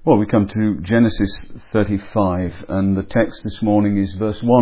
Well, we come to Genesis 35, and the text this morning is verse 1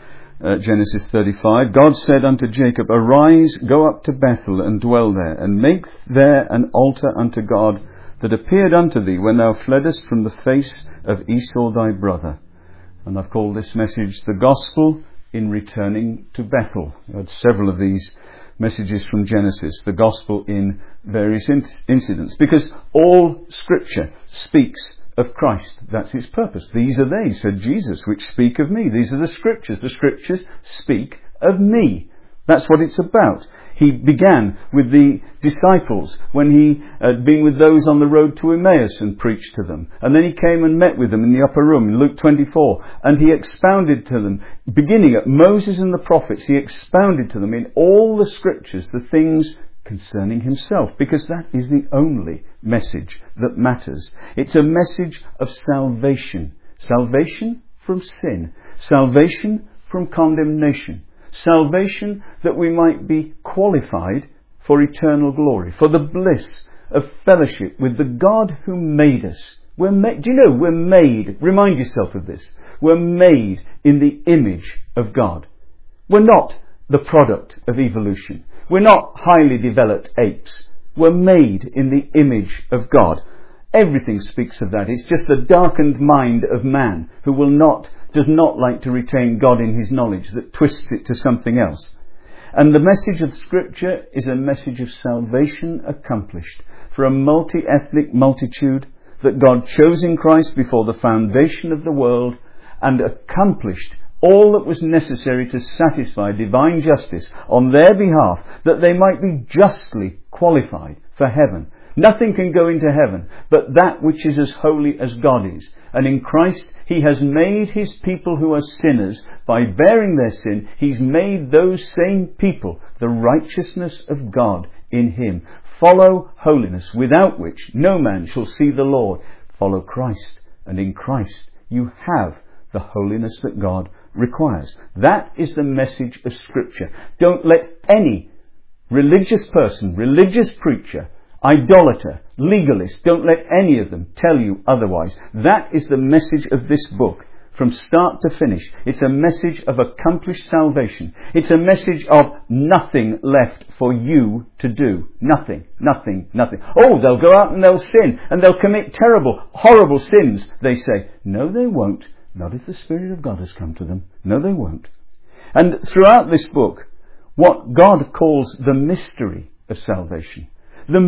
of Genesis 35. God said unto Jacob, Arise, go up to Bethel, and dwell there, and make there an altar unto God that appeared unto thee when thou fleddest from the face of Esau thy brother. And I've called this message the Gospel in Returning to Bethel. We had several of these messages from Genesis, the Gospel in various incidents, because all Scripture speaks of Christ. That's its purpose. These are they, said Jesus, which speak of me. These are the Scriptures. The Scriptures speak of me. That's what it's about. He began with the disciples when he had been with those on the road to Emmaus and preached to them. And then he came and met with them in the upper room in Luke 24. And he expounded to them, beginning at Moses and the prophets, he expounded to them in all the Scriptures the things concerning himself, because that is the only message that matters. It's a message of salvation. Salvation from sin. Salvation from condemnation. Salvation that we might be qualified for eternal glory, for the bliss of fellowship with the God who made us. Do you know we're made, remind yourself of this, we're made in the image of God. We're not the product of evolution. We're not highly developed apes. We're made in the image of God. Everything speaks of that. It's just the darkened mind of man who does not like to retain God in his knowledge, that twists it to something else. And the message of Scripture is a message of salvation accomplished for a multi-ethnic multitude that God chose in Christ before the foundation of the world and accomplished all that was necessary to satisfy divine justice on their behalf, that they might be justly qualified for heaven. Nothing can go into heaven but that which is as holy as God is. And in Christ he has made his people who are sinners, by bearing their sin, he's made those same people the righteousness of God in him. Follow holiness, without which no man shall see the Lord. Follow Christ, and in Christ you have the holiness that God requires. That is the message of Scripture. Don't let any religious person, religious preacher, idolater, legalist, don't let any of them tell you otherwise. That is the message of this book from start to finish. It's a message of accomplished salvation. It's a message of nothing left for you to do. Nothing, nothing, nothing. Oh, they'll go out and they'll sin and they'll commit terrible, horrible sins, they say. No, they won't. Not if the Spirit of God has come to them. No, they won't. And throughout this book, what God calls the mystery of salvation, the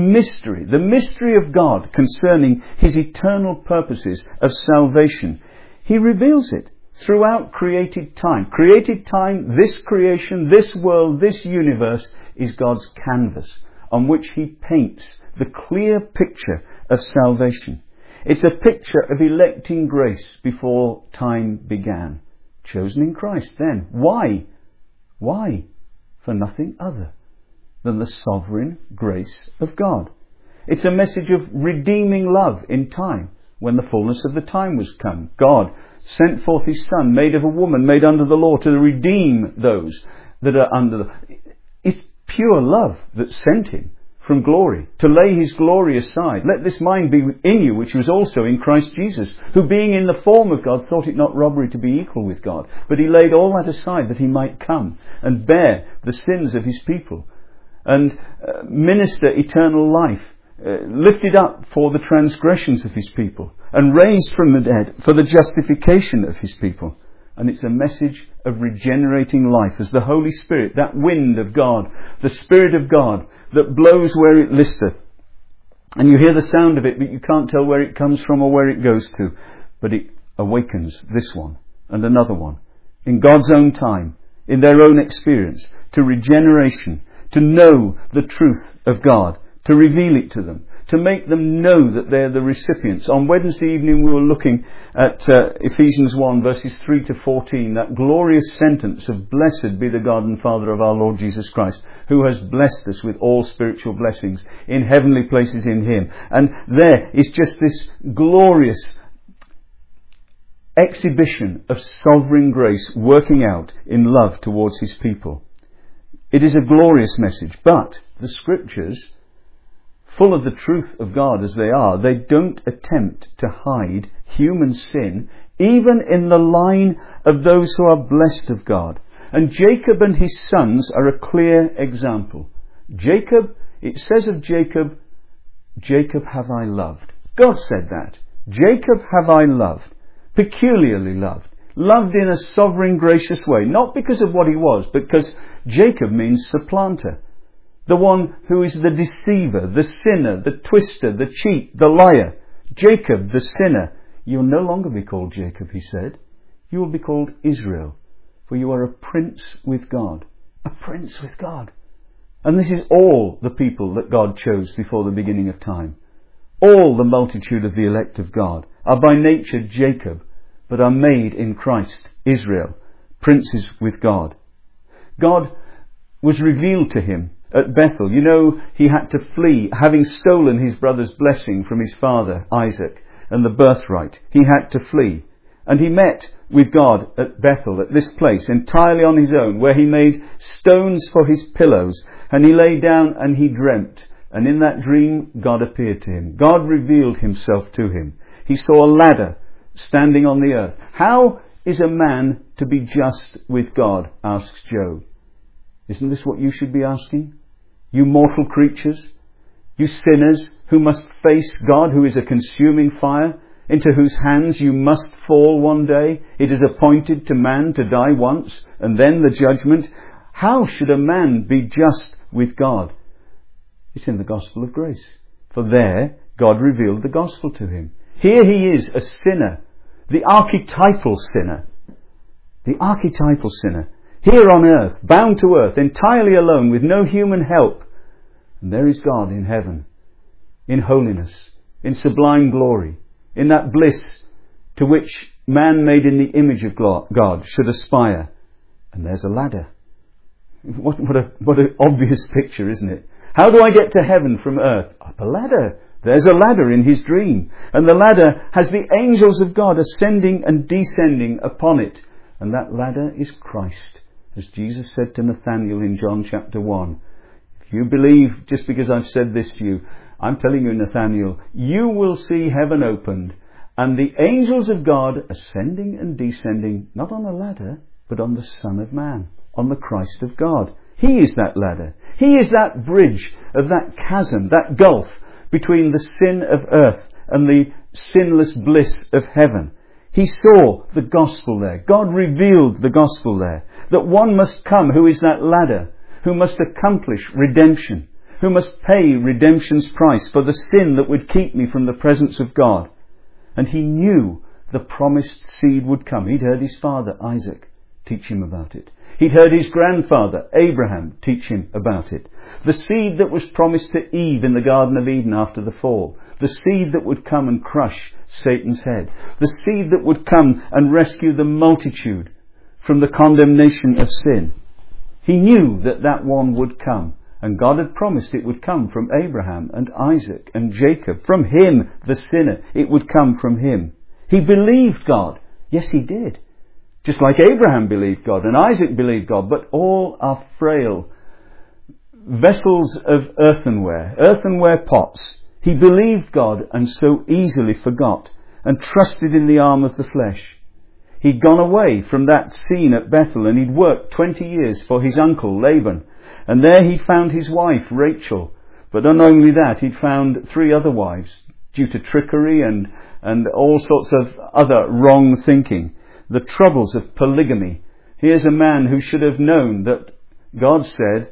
mystery of God concerning his eternal purposes of salvation, he reveals it throughout created time. Created time, this creation, this world, this universe is God's canvas on which he paints the clear picture of salvation. It's a picture of electing grace before time began. Chosen in Christ then. Why? Why? For nothing other than the sovereign grace of God. It's a message of redeeming love in time. When the fullness of the time was come, God sent forth his Son, made of a woman, made under the law, to redeem those that are under the... It's pure love that sent him from glory, to lay his glory aside. Let this mind be in you, which was also in Christ Jesus, who being in the form of God, thought it not robbery to be equal with God. But he laid all that aside, that he might come and bear the sins of his people, and minister eternal life, lifted up for the transgressions of his people, and raised from the dead for the justification of his people. And it's a message of regenerating life as the Holy Spirit, that wind of God, the Spirit of God, that blows where it listeth. And you hear the sound of it, but you can't tell where it comes from or where it goes to. But it awakens this one and another one in God's own time, in their own experience, to regeneration, to know the truth of God, to reveal it to them, to make them know that they're the recipients. On Wednesday evening we were looking at Ephesians 1 verses 3 to 14, that glorious sentence of blessed be the God and Father of our Lord Jesus Christ, who has blessed us with all spiritual blessings in heavenly places in him. And there is just this glorious exhibition of sovereign grace working out in love towards his people. It is a glorious message, but the Scriptures full of the truth of God as they are, they don't attempt to hide human sin, even in the line of those who are blessed of God. And Jacob and his sons are a clear example. Jacob, it says of Jacob, Jacob have I loved. God said that. Jacob have I loved, peculiarly loved. Loved in a sovereign, gracious way, not because of what he was, but because Jacob means supplanter. The one who is the deceiver, the sinner, the twister, the cheat, the liar. Jacob, the sinner. You'll no longer be called Jacob, he said. You will be called Israel, for you are a prince with God. A prince with God. And this is all the people that God chose before the beginning of time. All the multitude of the elect of God are by nature Jacob, but are made in Christ, Israel, princes with God. God was revealed to him at Bethel. You know, he had to flee, having stolen his brother's blessing from his father, Isaac, and the birthright. He had to flee. And he met with God at Bethel, at this place, entirely on his own, where he made stones for his pillows, and he lay down and he dreamt. And in that dream, God appeared to him. God revealed himself to him. He saw a ladder standing on the earth. How is a man to be just with God? Asks Job. Isn't this what you should be asking? You mortal creatures, you sinners who must face God, who is a consuming fire, into whose hands you must fall one day. It is appointed to man to die once, and then the judgment. How should a man be just with God? It's in the gospel of grace. For there, God revealed the gospel to him. Here he is, a sinner, the archetypal sinner. The archetypal sinner. Here on earth, bound to earth, entirely alone, with no human help. And there is God in heaven, in holiness, in sublime glory, in that bliss to which man made in the image of God should aspire. And there's a ladder. What an obvious picture, isn't it? How do I get to heaven from earth? Up a ladder. There's a ladder in his dream. And the ladder has the angels of God ascending and descending upon it. And that ladder is Christ. As Jesus said to Nathanael in John chapter 1, if you believe just because I've said this to you, I'm telling you, Nathanael, you will see heaven opened and the angels of God ascending and descending, not on a ladder, but on the Son of Man, on the Christ of God. He is that ladder. He is that bridge of that chasm, that gulf between the sin of earth and the sinless bliss of heaven. He saw the gospel there. God revealed the gospel there. That one must come who is that ladder, who must accomplish redemption, who must pay redemption's price for the sin that would keep me from the presence of God. And he knew the promised seed would come. He'd heard his father, Isaac, teach him about it. He'd heard his grandfather, Abraham, teach him about it. The seed that was promised to Eve in the Garden of Eden after the fall. The seed that would come and crush Satan's head. The seed that would come and rescue the multitude from the condemnation of sin. He knew that that one would come. And God had promised it would come from Abraham and Isaac and Jacob. From him, the sinner, it would come from him. He believed God. Yes, he did. Just like Abraham believed God and Isaac believed God. But all are frail vessels of earthenware pots. He believed God and so easily forgot and trusted in the arm of the flesh. He'd gone away from that scene at Bethel and he'd worked 20 years for his uncle Laban. And there he found his wife Rachel. But not only that, he'd found 3 other wives due to trickery and all sorts of other wrong thinking. The troubles of polygamy. Here's a man who should have known that God said,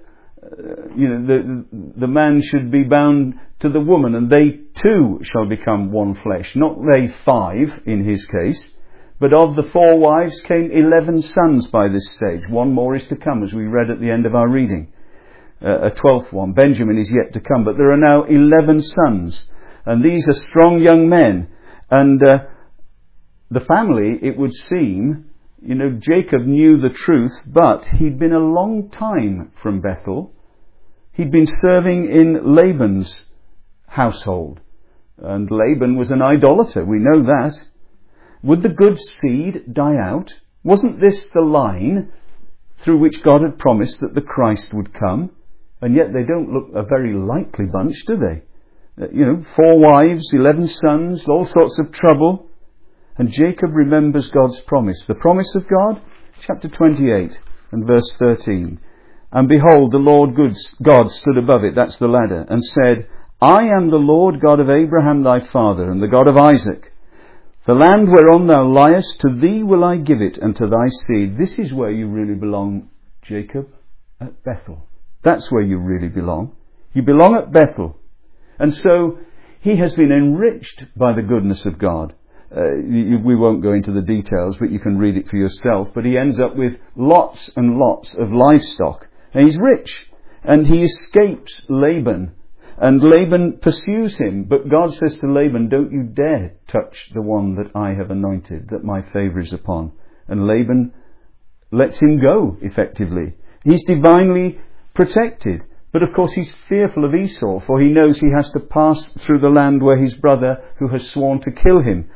the man should be bound to the woman and they too shall become one flesh. Not they 5 in his case. But of the 4 wives came 11 sons by this stage. One more is to come, as we read at the end of our reading. A 12th one. Benjamin is yet to come. But there are now 11 sons. And these are strong young men. And the family, it would seem, Jacob knew the truth, but he'd been a long time from Bethel. He'd been serving in Laban's household. And Laban was an idolater, we know that. Would the good seed die out? Wasn't this the line through which God had promised that the Christ would come? And yet they don't look a very likely bunch, do they? 4 wives, 11 sons, all sorts of trouble. And Jacob remembers God's promise. The promise of God, chapter 28 and verse 13. And behold, the Lord God stood above it, that's the ladder, and said, I am the Lord God of Abraham thy father, and the God of Isaac. The land whereon thou liest, to thee will I give it, and to thy seed. This is where you really belong, Jacob, at Bethel. That's where you really belong. You belong at Bethel. And so he has been enriched by the goodness of God. We won't go into the details, but you can read it for yourself. But he ends up with lots and lots of livestock. And he's rich. And he escapes Laban. And Laban pursues him. But God says to Laban, don't you dare touch the one that I have anointed, that my favour is upon. And Laban lets him go, effectively. He's divinely protected. But of course he's fearful of Esau, for he knows he has to pass through the land where his brother, who has sworn to kill him,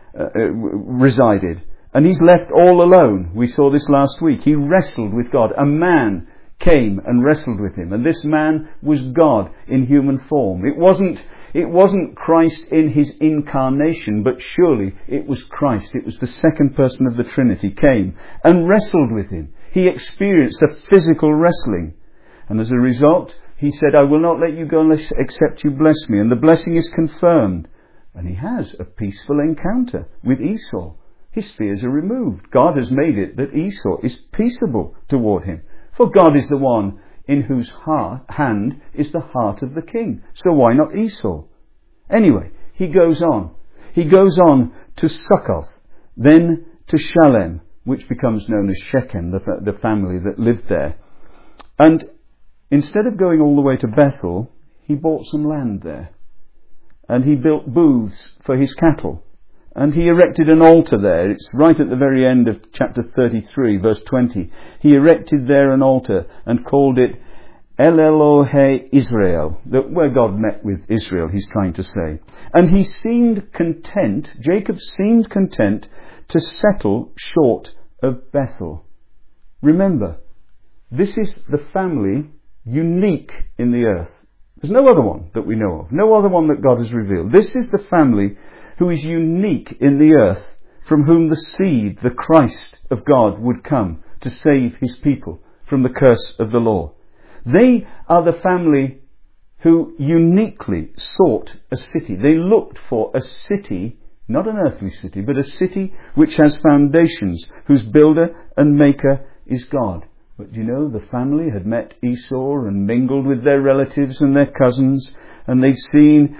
resided. And he's left all alone. We saw this last week. He wrestled with God. A man came and wrestled with him. And this man was God in human form. It wasn't Christ in his incarnation, but surely it was Christ. It was the second person of the Trinity came and wrestled with him. He experienced a physical wrestling. And as a result, he said, I will not let you go except you bless me. And the blessing is confirmed. And he has a peaceful encounter with Esau. His fears are removed. God has made it that Esau is peaceable toward him. For God is the one in whose hand is the heart of the king. So why not Esau? Anyway, he goes on. He goes on to Succoth, then to Shalem, which becomes known as Shechem, the family that lived there. And instead of going all the way to Bethel, he bought some land there. And he built booths for his cattle. And he erected an altar there. It's right at the very end of chapter 33, verse 20. He erected there an altar and called it El Elohe Israel, where God met with Israel, he's trying to say. And he seemed content, Jacob seemed content to settle short of Bethel. Remember, this is the family unique in the earth. There's no other one that we know of. No other one that God has revealed. This is the family who is unique in the earth, from whom the seed, the Christ of God, would come to save his people from the curse of the law. They are the family who uniquely sought a city. They looked for a city, not an earthly city, but a city which has foundations, whose builder and maker is God. But you know, the family had met Esau and mingled with their relatives and their cousins, and they'd seen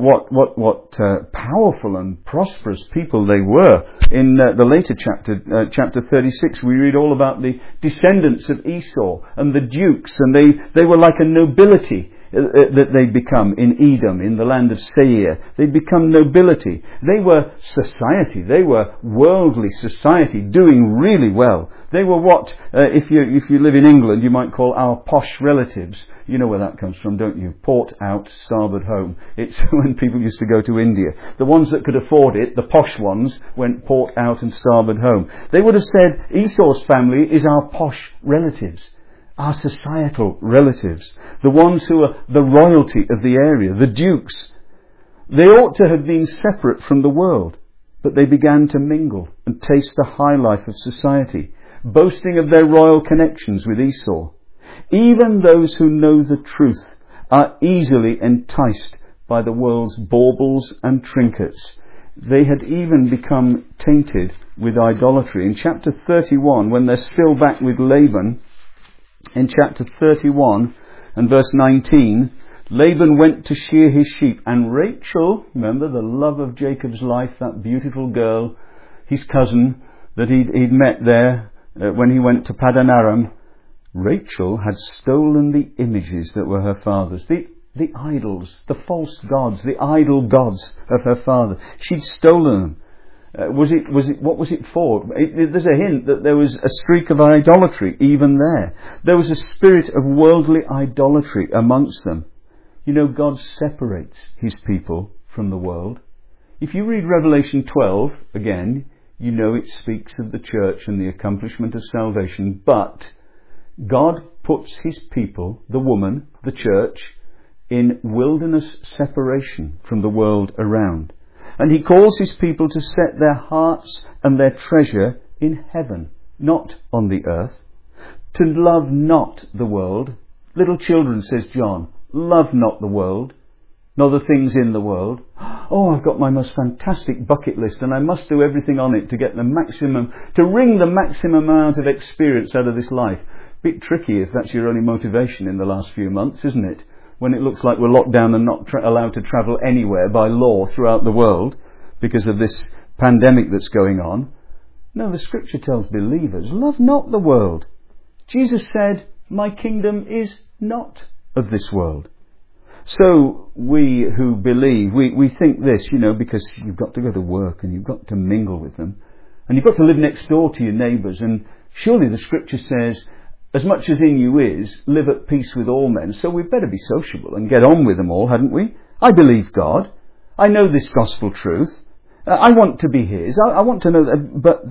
what powerful and prosperous people they were. In the later chapter 36, we read all about the descendants of Esau and the dukes, and they were like a nobility that they'd become in Edom, in the land of Seir. They'd become nobility. They were society. They were worldly society, doing really well. They were what, if you live in England, you might call our posh relatives. You know where that comes from, don't you? Port out, starboard home. It's when people used to go to India. The ones that could afford it, the posh ones, went port out and starboard home. They would have said Esau's family is our posh relatives. Our societal relatives, the ones who are the royalty of the area, the dukes. They ought to have been separate from the world, but they began to mingle and taste the high life of society, boasting of their royal connections with Esau. Even those who know the truth are easily enticed by the world's baubles and trinkets. They had even become tainted with idolatry. In chapter 31, when they're still back with Laban, in chapter 31 and verse 19, Laban went to shear his sheep, and Rachel, remember the love of Jacob's life, that beautiful girl, his cousin that he'd met there when he went to Paddan Aram, Rachel had stolen the images that were her father's, the idols, the false gods, the idol gods of her father. She'd stolen them. What was it for? There's a hint that there was a streak of idolatry even there. There was a spirit of worldly idolatry amongst them. You know, God separates his people from the world. If you read Revelation 12, again, you know it speaks of the church and the accomplishment of salvation, but God puts his people, the woman, the church, in wilderness separation from the world around. And he calls his people to set their hearts and their treasure in heaven, not on the earth. To love not the world. Little children, says John, love not the world, nor the things in the world. Oh, I've got my most fantastic bucket list and I must do everything on it to get the maximum, to wring the maximum amount of experience out of this life. Bit tricky if that's your only motivation in the last few months, isn't it? When it looks like we're locked down and not allowed to travel anywhere by law throughout the world because of this pandemic that's going on. No, the scripture tells believers, love not the world. Jesus said, my kingdom is not of this world. So we who believe, we think this, because you've got to go to work and you've got to mingle with them and you've got to live next door to your neighbours, and surely the scripture says, as much as in you is, live at peace with all men. So we'd better be sociable and get on with them all, hadn't we? I believe God. I know this gospel truth. I want to be His. I want to know that. But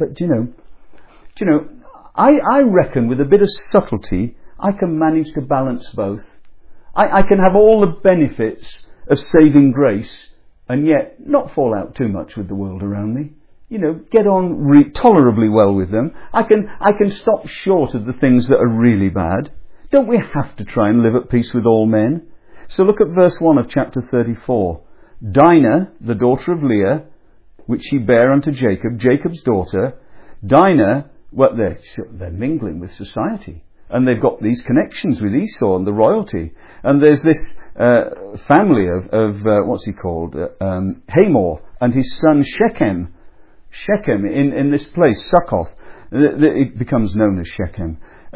I reckon with a bit of subtlety, I can manage to balance both. I can have all the benefits of saving grace and yet not fall out too much with the world around me. Get on tolerably well with them. I can stop short of the things that are really bad. Don't we have to try and live at peace with all men? So look at verse 1 of chapter 34. Dinah, the daughter of Leah, which she bare unto Jacob, Jacob's daughter. Dinah, well, they're mingling with society. And they've got these connections with Esau and the royalty. And there's this family of what's he called? Hamor and his son Shechem. Shechem in this place, Succoth. It becomes known as Shechem.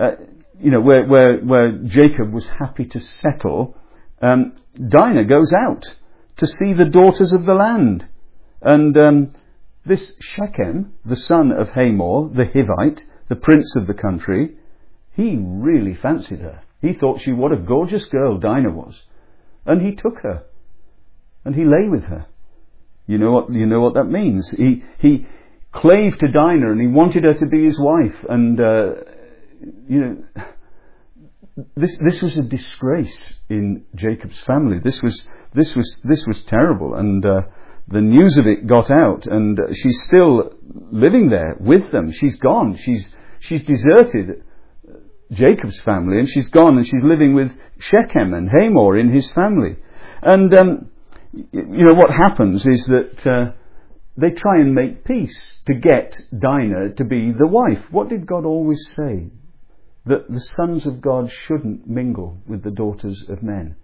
Where Jacob was happy to settle. Dinah goes out to see the daughters of the land. And this Shechem, the son of Hamor, the Hivite, the prince of the country, he really fancied her. He thought what a gorgeous girl Dinah was. And he took her. And he lay with her. You know what that means. He clave to Dinah and he wanted her to be his wife. And, this was a disgrace in Jacob's family. This was terrible. And, the news of it got out, and she's still living there with them. She's gone. She's deserted Jacob's family, and she's gone and she's living with Shechem and Hamor in his family. And what happens is that they try and make peace to get Dinah to be the wife. What did God always say? That the sons of God shouldn't mingle with the daughters of men.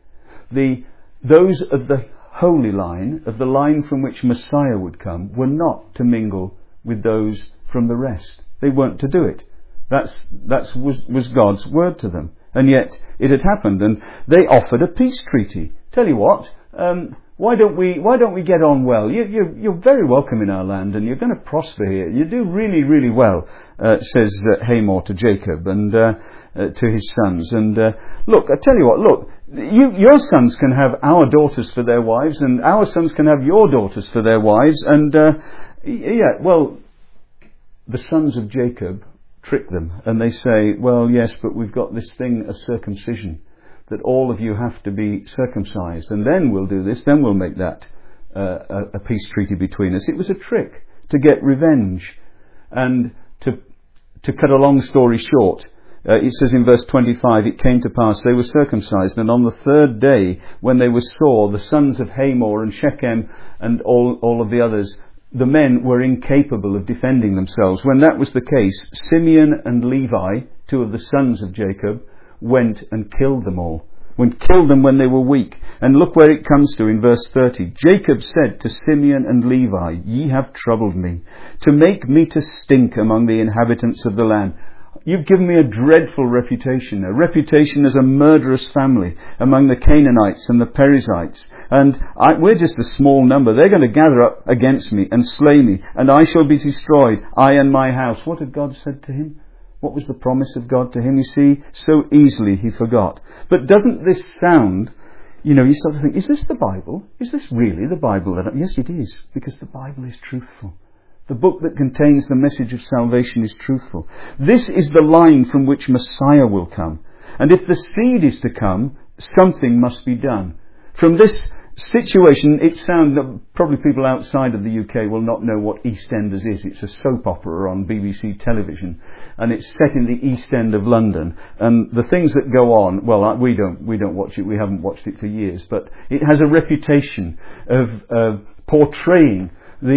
Those of the holy line, of the line from which Messiah would come, were not to mingle with those from the rest. They weren't to do it. That was God's word to them. And yet it had happened, and they offered a peace treaty. Tell you what, why don't we get on well? You're very welcome in our land, and you're going to prosper here. You do really, really well, says Hamor to Jacob and to his sons. And look, I tell you what, look, your sons can have our daughters for their wives, and our sons can have your daughters for their wives. And the sons of Jacob trick them, and they say, well, yes, but we've got this thing of circumcision, that all of you have to be circumcised, and then we'll do this, then we'll make that a peace treaty between us. It was a trick to get revenge. And to cut a long story short, it says in verse 25, it came to pass, they were circumcised, and on the third day, when they were sore, the sons of Hamor and Shechem and all of the others, the men were incapable of defending themselves. When that was the case, Simeon and Levi, two of the sons of Jacob, went and killed them all. Killed them when they were weak. And look where it comes to in verse 30. Jacob said to Simeon and Levi, ye have troubled me, to make me to stink among the inhabitants of the land. You've given me a dreadful reputation, a reputation as a murderous family among the Canaanites and the Perizzites. And we're just a small number. They're going to gather up against me and slay me, and I shall be destroyed, I and my house. What had God said to him? What was the promise of God to him? You see, so easily he forgot. But doesn't this sound, you start to think, is this the Bible? Is this really the Bible? Yes, it is, because the Bible is truthful. The book that contains the message of salvation is truthful. This is the line from which Messiah will come. And if the seed is to come, something must be done. From this situation, it sounds that probably people outside of the UK will not know what EastEnders is. It's a soap opera on BBC television, and it's set in the East End of London. And the things that go on, well, we don't watch it. We haven't watched it for years, but it has a reputation of portraying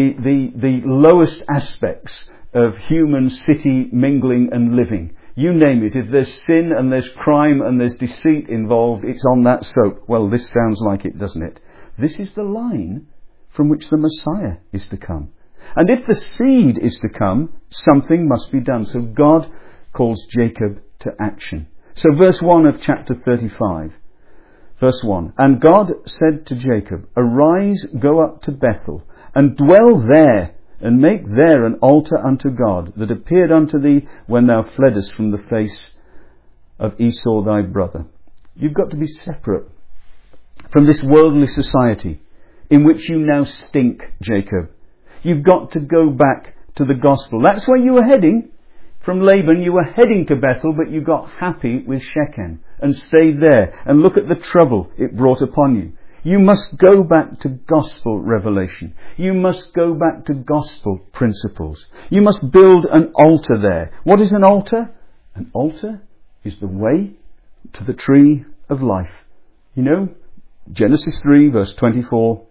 the lowest aspects of human city mingling and living. You name it. If there's sin and there's crime and there's deceit involved, it's on that soap. Well, this sounds like it, doesn't it? This is the line from which the Messiah is to come. And if the seed is to come, something must be done. So God calls Jacob to action. So verse 1 of chapter 35. Verse 1. And God said to Jacob, Arise, go up to Bethel, and dwell there, and make there an altar unto God, that appeared unto thee when thou fleddest from the face of Esau thy brother. You've got to be separate from this worldly society in which you now stink, Jacob. You've got to go back to the gospel. That's where you were heading. From Laban, you were heading to Bethel, but you got happy with Shechem and stayed there. And look at the trouble it brought upon you. You must go back to gospel revelation. You must go back to gospel principles. You must build an altar there. What is an altar? An altar is the way to the tree of life. You know, Genesis 3 verse 24,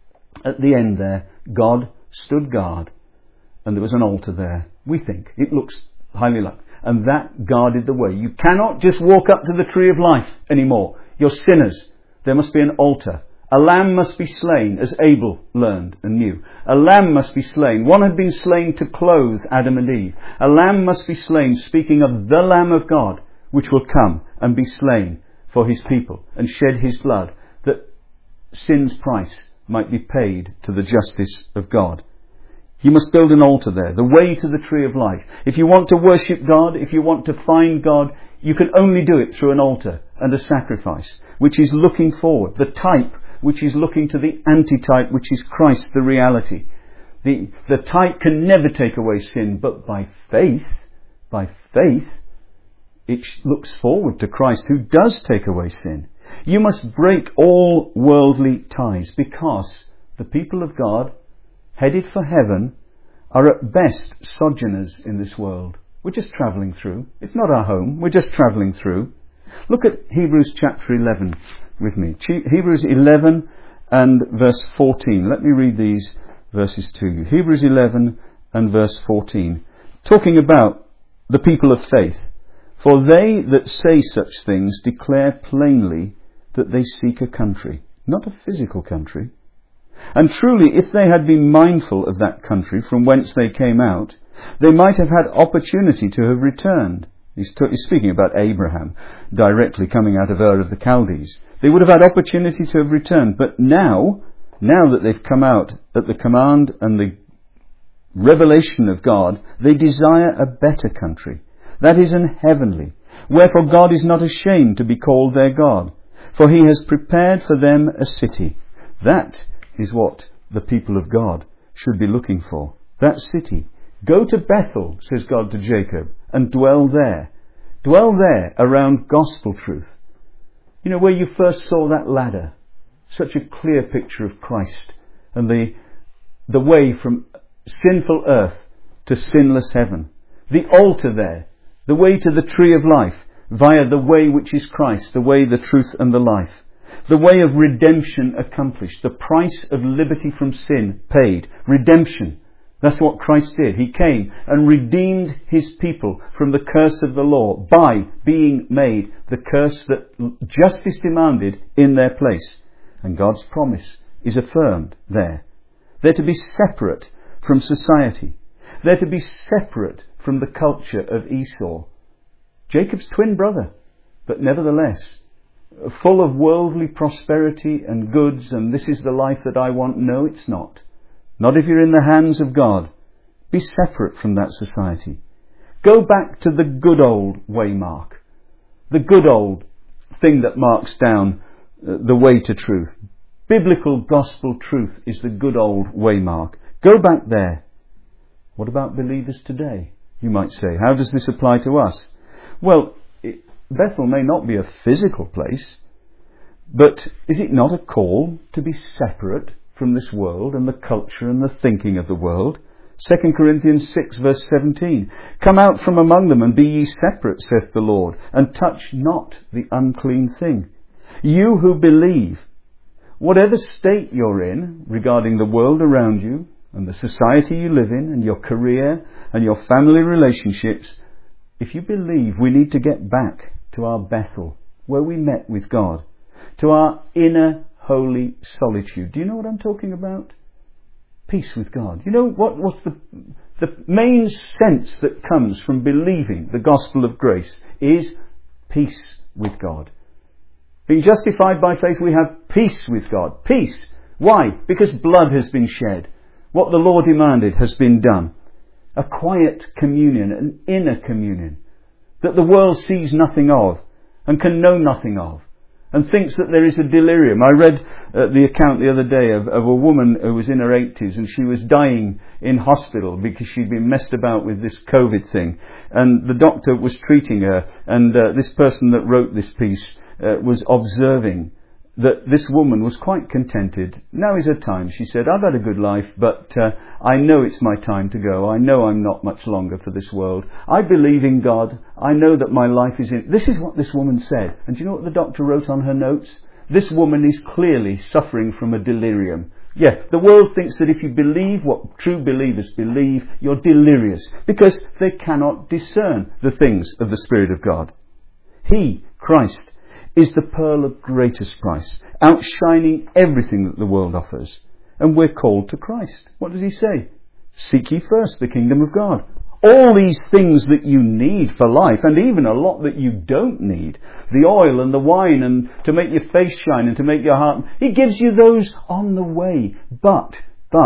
at the end there, God stood guard, and there was an altar there. We think it looks highly like, and that guarded the way. You cannot just walk up to the tree of life anymore. You're sinners. There must be an altar. A lamb must be slain, as Abel learned and knew. A lamb must be slain. One had been slain to clothe Adam and Eve. A lamb must be slain, speaking of the Lamb of God, which will come and be slain for his people and shed his blood, that sin's price might be paid to the justice of God. You must build an altar there, the way to the tree of life. If you want to worship God, if you want to find God, you can only do it through an altar and a sacrifice, which is looking forward, the type which is looking to the antitype, which is Christ, the reality. The type can never take away sin, but by faith, it looks forward to Christ, who does take away sin. You must break all worldly ties, because the people of God, headed for heaven, are at best sojourners in this world. We're just travelling through. It's not our home. We're just travelling through. Look at Hebrews chapter 11 with me. Hebrews 11 and verse 14. Let me read these verses to you. Hebrews 11 and verse 14. Talking about the people of faith. For they that say such things declare plainly that they seek a country, not a physical country. And truly, if they had been mindful of that country from whence they came out, they might have had opportunity to have returned. He's speaking about Abraham, directly coming out of Ur of the Chaldees. They would have had opportunity to have returned. But now that they've come out at the command and the revelation of God, they desire a better country, that is an heavenly. Wherefore God is not ashamed to be called their God, for he has prepared for them a city. That is what the people of God should be looking for. That city. Go to Bethel, says God to Jacob, and dwell there. Dwell there around gospel truth. You know, where you first saw that ladder. Such a clear picture of Christ and the way from sinful earth to sinless heaven. The altar there. The way to the tree of life via the way which is Christ. The way, the truth and the life. The way of redemption accomplished. The price of liberty from sin paid. Redemption. That's what Christ did. He came and redeemed his people from the curse of the law by being made the curse that justice demanded in their place. And God's promise is affirmed there. They're to be separate from society. They're to be separate from the culture of Esau, Jacob's twin brother, but nevertheless full of worldly prosperity and goods, and this is the life that I want. No, it's not. Not if you're in the hands of God. Be separate from that society. Go back to the good old waymark. The good old thing that marks down the way to truth. Biblical gospel truth is the good old waymark. Go back there. What about believers today? You might say, how does this apply to us? Well, Bethel may not be a physical place, But is it not a call to be separate from this world and the culture and the thinking of the world? 2 Corinthians 6 verse 17. Come out from among them and be ye separate, saith the Lord, and touch not the unclean thing. You who believe, whatever state you're in regarding the world around you and the society you live in and your career and your family relationships, if you believe, we need to get back to our Bethel, where we met with God, to our inner holy solitude. Do you know what I'm talking about? Peace with God. You know what's the main sense that comes from believing the gospel of grace is peace with God. Being justified by faith, we have peace with God. Peace. Why? Because blood has been shed. What the Lord demanded has been done. A quiet communion, an inner communion, that the world sees nothing of and can know nothing of, and thinks that there is a delirium. I read the account the other day of a woman who was in her 80s and she was dying in hospital because she'd been messed about with this COVID thing. And the doctor was treating her, and this person that wrote this piece was observing that this woman was quite contented. Now is her time. She said, I've had a good life, but I know it's my time to go. I know I'm not much longer for this world. I believe in God. I know that my life is in... This is what this woman said. And do you know what the doctor wrote on her notes? This woman is clearly suffering from a delirium. Yeah, the world thinks that if you believe what true believers believe, you're delirious, because they cannot discern the things of the Spirit of God. He, Christ, is the pearl of greatest price, outshining everything that the world offers. And we're called to Christ. What does he say? Seek ye first the kingdom of God. All these things that you need for life, and even a lot that you don't need, the oil and the wine and to make your face shine and to make your heart, he gives you those on the way. But,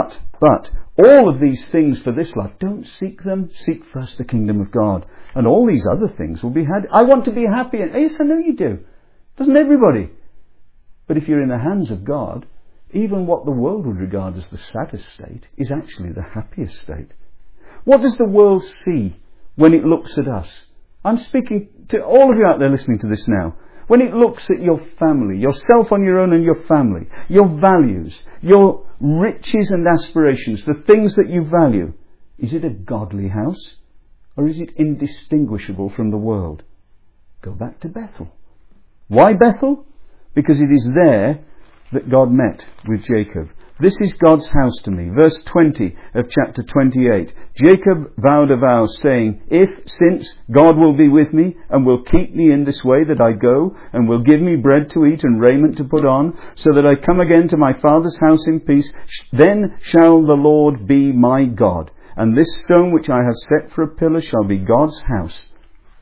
all of these things for this life, don't seek them. Seek first the kingdom of God. And all these other things will be had. I want to be happy. Yes, I know you do. Doesn't everybody? But if you're in the hands of God, even what the world would regard as the saddest state is actually the happiest state. What does the world see when it looks at us? I'm speaking to all of you out there listening to this now. When it looks at your family, yourself on your own and your family, your values, your riches and aspirations, the things that you value, is it a godly house? Or is it indistinguishable from the world? Go back to Bethel. Why Bethel? Because it is there that God met with Jacob. This is God's house to me. Verse 20 of chapter 28. Jacob vowed a vow, saying, since God will be with me, and will keep me in this way that I go, and will give me bread to eat and raiment to put on, so that I come again to my father's house in peace, then shall the Lord be my God, and this stone which I have set for a pillar shall be God's house.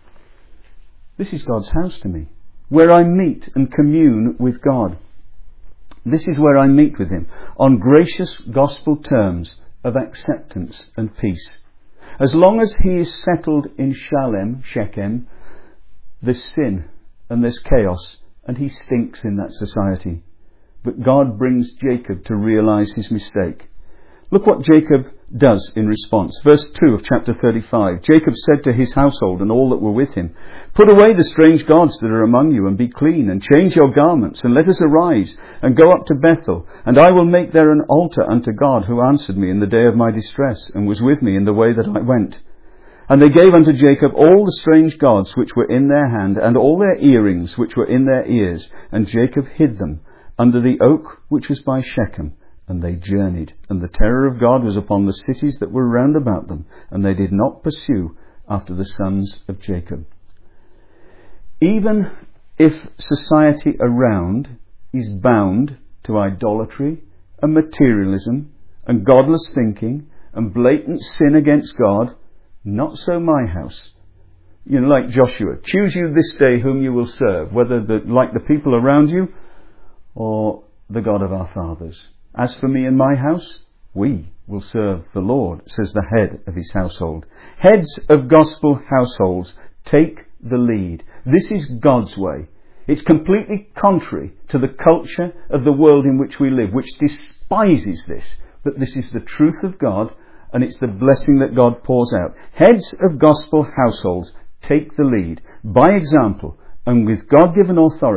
This is God's house to me, where I meet and commune with God. This is where I meet with him on gracious gospel terms of acceptance and peace. As long as he is settled in Shechem, there's sin and there's chaos, and he stinks in that society. But God brings Jacob to realize his mistake. Look what Jacob does in response. Verse 2 of chapter 35. Jacob said to his household and all that were with him, put away the strange gods that are among you, and be clean, and change your garments, and let us arise, and go up to Bethel, and I will make there an altar unto God, who answered me in the day of my distress, and was with me in the way that I went. And they gave unto Jacob all the strange gods which were in their hand, and all their earrings which were in their ears, and Jacob hid them under the oak which was by Shechem. And they journeyed, and the terror of God was upon the cities that were round about them, and they did not pursue after the sons of Jacob. Even if society around is bound to idolatry and materialism and godless thinking and blatant sin against God, not so my house. You know, like Joshua, choose you this day whom you will serve, whether like the people around you or the God of our fathers. As for me and my house, we will serve the Lord, says the head of his household. Heads of gospel households take the lead. This is God's way. It's completely contrary to the culture of the world in which we live, which despises this, that this is the truth of God and it's the blessing that God pours out. Heads of gospel households take the lead by example and with God-given authority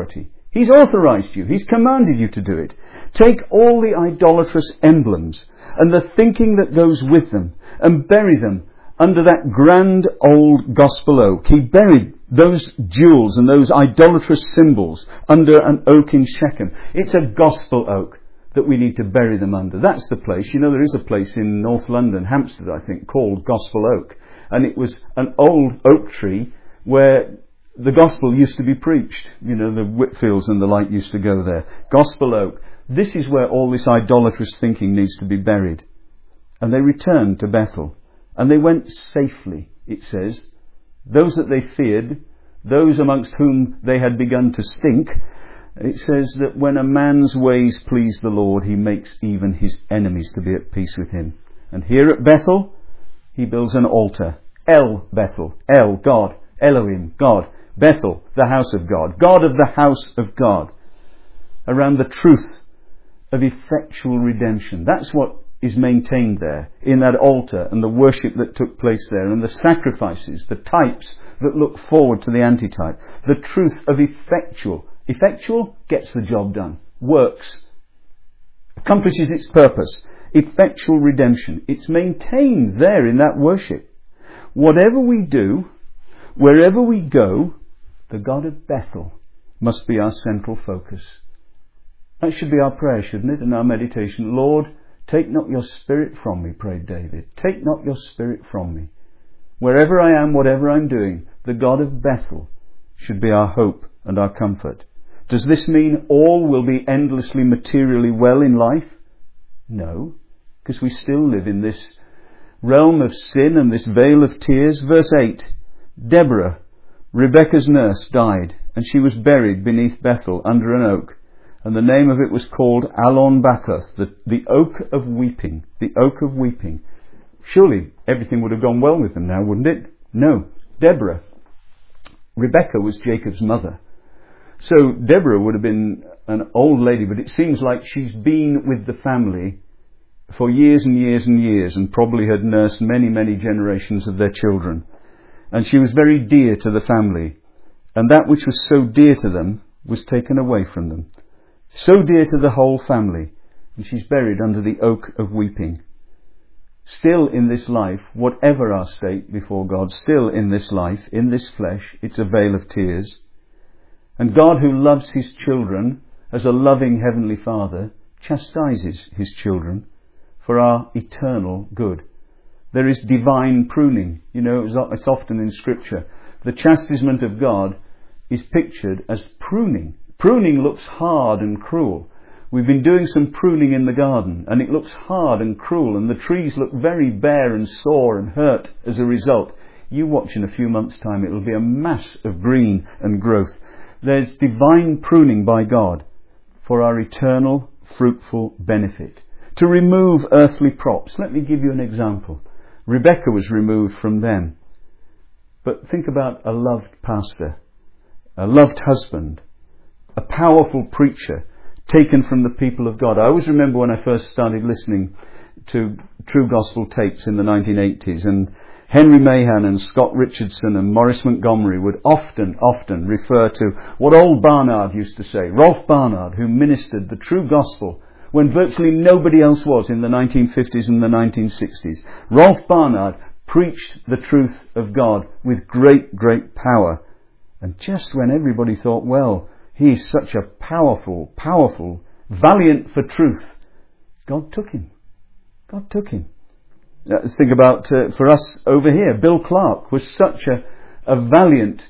He's authorized you. He's commanded you to do it. Take all the idolatrous emblems and the thinking that goes with them and bury them under that grand old gospel oak. He buried those jewels and those idolatrous symbols under an oak in Shechem. It's a gospel oak that we need to bury them under. That's the place. You know, there is a place in North London, Hampstead, I think, called Gospel Oak. And it was an old oak tree where the gospel used to be preached. You know, the Whitfields and the like used to go there. Gospel Oak. This is where all this idolatrous thinking needs to be buried. And they returned to Bethel. And they went safely, it says. Those that they feared, those amongst whom they had begun to stink, it says that when a man's ways please the Lord, he makes even his enemies to be at peace with him. And here at Bethel, he builds an altar. El Bethel. El, God. Elohim, God. Bethel, the house of God. God of the house of God. Around the truth of effectual redemption. That's what is maintained there in that altar and the worship that took place there and the sacrifices, the types that look forward to the antitype. The truth of effectual. Effectual gets the job done. Works. Accomplishes its purpose. Effectual redemption. It's maintained there in that worship. Whatever we do, wherever we go, the God of Bethel must be our central focus. That should be our prayer, shouldn't it? And our meditation. Lord, take not your spirit from me, prayed David. Take not your spirit from me. Wherever I am, whatever I'm doing, the God of Bethel should be our hope and our comfort. Does this mean all will be endlessly materially well in life? No, because we still live in this realm of sin and this vale of tears. Verse 8, Deborah, Rebekah's nurse, died, and she was buried beneath Bethel under an oak. And the name of it was called Allon Bachoth, the oak of weeping. The oak of weeping. Surely everything would have gone well with them now, wouldn't it? No. Deborah. Rebekah was Jacob's mother. So Deborah would have been an old lady, but it seems like she's been with the family for years and years and years and probably had nursed many, many generations of their children. And she was very dear to the family. And that which was so dear to them was taken away from them. So dear to the whole family. And she's buried under the oak of weeping. Still in this life, whatever our state before God, still in this life, in this flesh, it's a vale of tears. And God, who loves his children as a loving heavenly Father, chastises his children for our eternal good. There is divine pruning. You know, it's often in Scripture. The chastisement of God is pictured as pruning. Pruning looks hard and cruel. We've been doing some pruning in the garden, and it looks hard and cruel, and the trees look very bare and sore and hurt as a result. You watch in a few months' time, it'll be a mass of green and growth. There's divine pruning by God for our eternal, fruitful benefit. To remove earthly props. Let me give you an example. Rebekah was removed from them. But think about a loved pastor, a loved husband, a powerful preacher taken from the people of God. I always remember when I first started listening to True Gospel tapes in the 1980s, and Henry Mahan and Scott Richardson and Maurice Montgomery would often refer to what old Barnard used to say. Rolf Barnard, who ministered the true gospel when virtually nobody else was in the 1950s and the 1960s. Rolf Barnard preached the truth of God with great, great power. And just when everybody thought, well, he's such a powerful, valiant for truth, God took him. God took him. Think about, for us over here, Bill Clark was such a valiant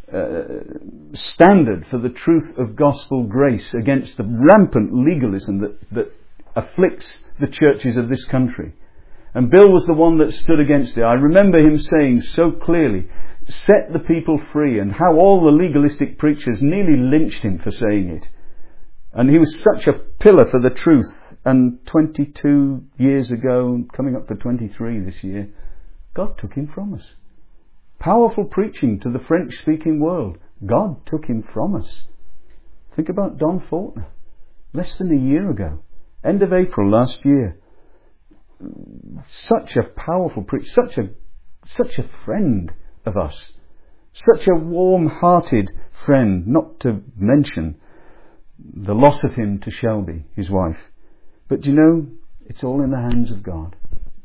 standard for the truth of gospel grace against the rampant legalism that afflicts the churches of this country. And Bill was the one that stood against it. I remember him saying so clearly, set the people free, and how all the legalistic preachers nearly lynched him for saying it. And he was such a pillar for the truth. And 22 years ago, coming up to 23 this year, God took him from us. Powerful preaching to the French-speaking world. God took him from us. Think about Don Faulkner. Less than a year ago. End of April last year. Such a powerful preacher. Such a friend of us. Such a warm-hearted friend, not to mention the loss of him to Shelby, his wife. But you know, it's all in the hands of God.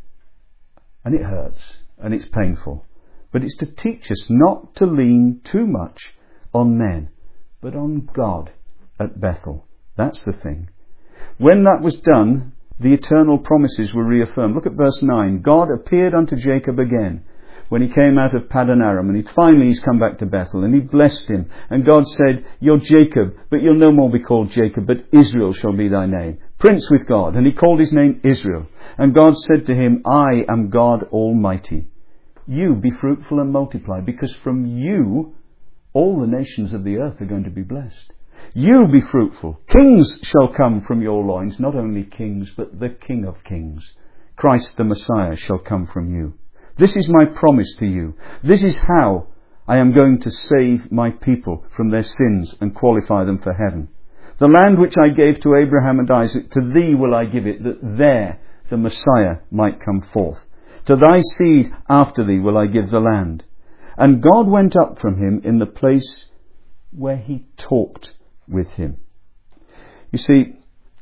And it hurts, and it's painful. But it's to teach us not to lean too much on men, but on God at Bethel. That's the thing. When that was done, the eternal promises were reaffirmed. Look at verse 9. God appeared unto Jacob again when he came out of Paddan Aram, and he's come back to Bethel, and he blessed him. And God said, you're Jacob, but you'll no more be called Jacob, but Israel shall be thy name. Prince with God. And he called his name Israel. And God said to him, I am God Almighty. You be fruitful and multiply, because from you all the nations of the earth are going to be blessed. You be fruitful. Kings shall come from your loins. Not only kings, but the King of kings. Christ the Messiah shall come from you. This is my promise to you. This is how I am going to save my people from their sins and qualify them for heaven. The land which I gave to Abraham and Isaac, to thee will I give it, that there the Messiah might come forth. To thy seed after thee will I give the land. And God went up from him in the place where he talked with him. You see,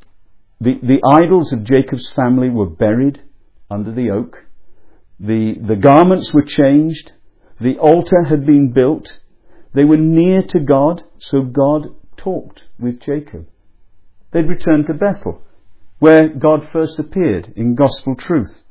the idols of Jacob's family were buried under the oak. The garments were changed. The altar had been built. They were near to God, so God talked with Jacob. They'd returned to Bethel, where God first appeared in gospel truth.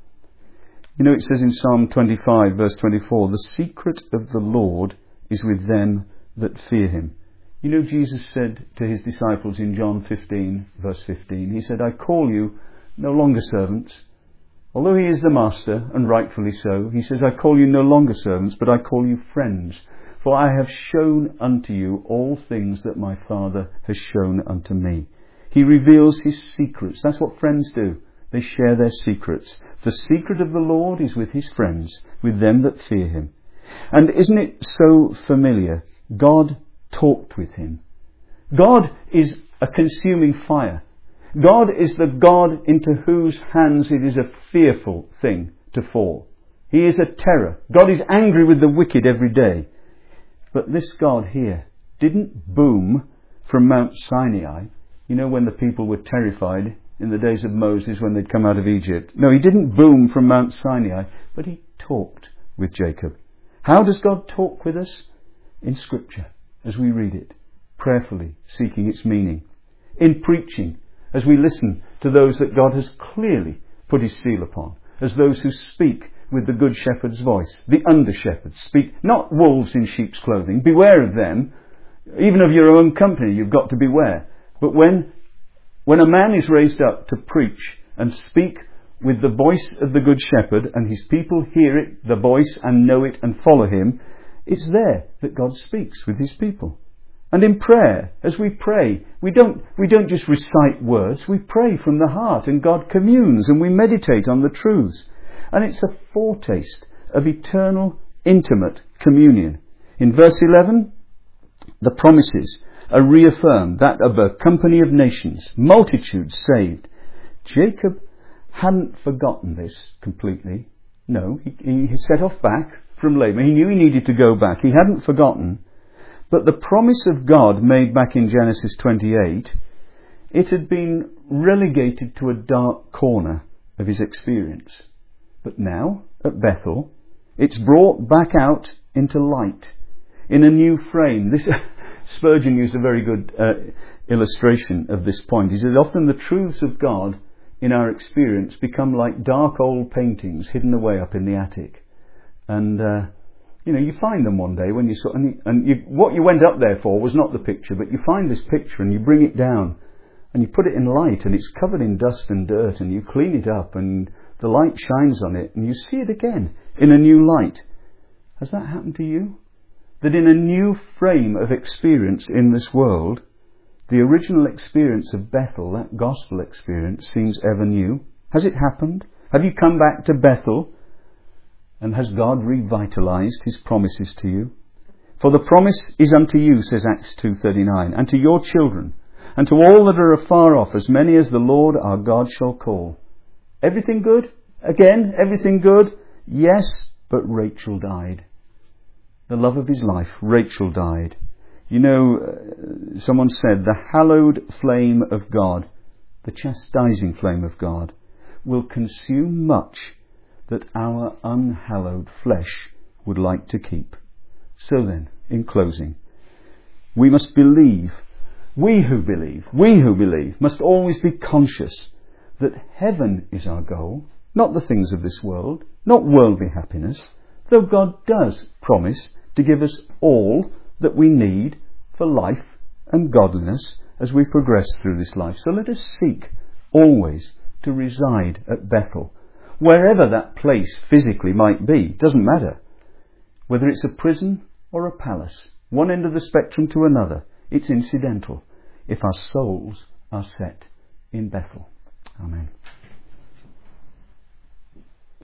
You know, it says in Psalm 25, verse 24, the secret of the Lord is with them that fear him. You know, Jesus said to his disciples in John 15, verse 15, he said, I call you no longer servants. Although he is the master, and rightfully so, he says, I call you no longer servants, but I call you friends. For I have shown unto you all things that my Father has shown unto me. He reveals his secrets. That's what friends do. They share their secrets. The secret of the Lord is with his friends, with them that fear him. And isn't it so familiar? God talked with him. God is a consuming fire. God is the God into whose hands it is a fearful thing to fall. He is a terror. God is angry with the wicked every day. But this God here didn't boom from Mount Sinai. You know, when the people were terrified in the days of Moses when they'd come out of Egypt. No, he didn't boom from Mount Sinai, but he talked with Jacob. How does God talk with us? In Scripture, as we read it, prayerfully seeking its meaning. In preaching, as we listen to those that God has clearly put his seal upon, as those who speak with the good shepherd's voice. The under shepherds speak, not wolves in sheep's clothing. Beware of them. Even of your own company, you've got to beware. But when a man is raised up to preach and speak with the voice of the good shepherd, and his people hear it, the voice, and know it and follow him, it's there that God speaks with his people. And in prayer, as we pray, we don't just recite words, we pray from the heart, and God communes, and we meditate on the truths. And it's a foretaste of eternal, intimate communion. In verse 11, the promises are reaffirmed, that of a company of nations, multitudes saved. Jacob hadn't forgotten this completely. No, he set off back from Laban. He knew he needed to go back. He hadn't forgotten. But the promise of God made back in Genesis 28, it had been relegated to a dark corner of his experience. But now, at Bethel, it's brought back out into light, in a new frame. Spurgeon used a very good illustration of this point. He said, often the truths of God in our experience become like dark old paintings hidden away up in the attic. And you find them one day when what you went up there for was not the picture, but you find this picture and you bring it down and you put it in light, and it's covered in dust and dirt, and you clean it up and the light shines on it and you see it again in a new light. Has that happened to you? That in a new frame of experience in this world, the original experience of Bethel, that gospel experience, seems ever new? Has it happened? Have you come back to Bethel? And has God revitalized his promises to you? For the promise is unto you, says Acts 2:39, and to your children, and to all that are afar off, as many as the Lord our God shall call. Everything good? Again, everything good? Yes, but Rachel died. The love of his life, Rachel died. You know, someone said, the hallowed flame of God, the chastising flame of God, will consume much that our unhallowed flesh would like to keep. So then, in closing, we must believe, we who believe must always be conscious that heaven is our goal, not the things of this world, not worldly happiness, though God does promise to give us all that we need for life and godliness as we progress through this life. So let us seek always to reside at Bethel, wherever that place physically might be. Doesn't matter. Whether it's a prison or a palace, one end of the spectrum to another, it's incidental if our souls are set in Bethel. Amen.